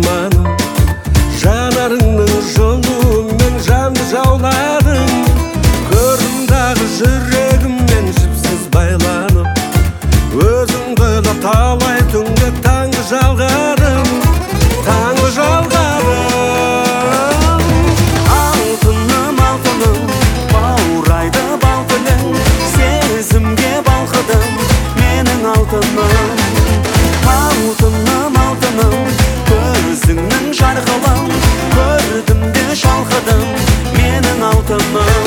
арманым, жанарыңның жылуымен жанды жауладың. Көрімдағы жүрегіммен жіпсіз байланып, өзіңді ойлап талай түнде таңғы жалғадым, таңғы жалғадым. Алтыным, алтыным, баурайды бал тілің, сезімге балқыдым менің алтыным. Алтыным, алтыным, көзіңнің жарқылын көрдім де шалқыдым менің алтыным.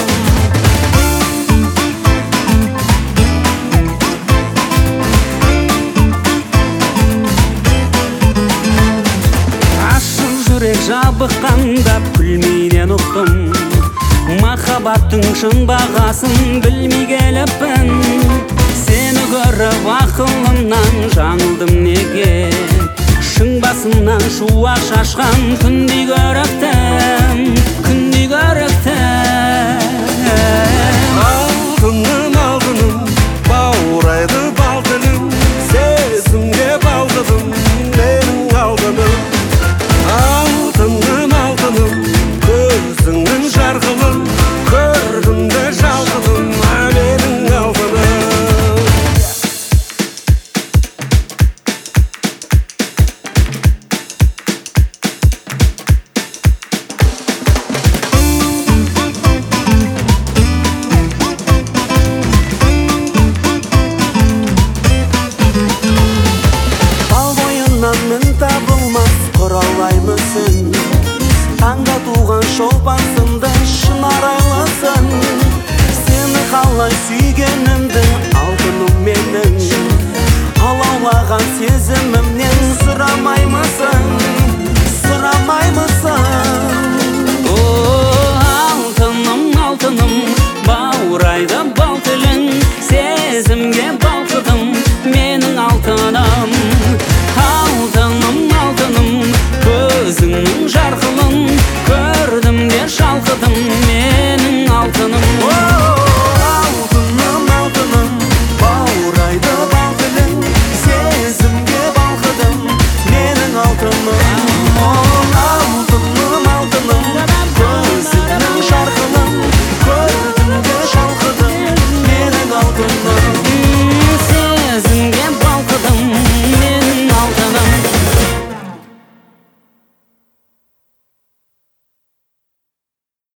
Жабыққанда күлмейден ұқтым, махаббаттың шын бағасын білмей келіппін. Сені көріп ақылымнан жаңылдым неге, шың басымнан шуақ шашқан күндей көріктім, күндей көріктім.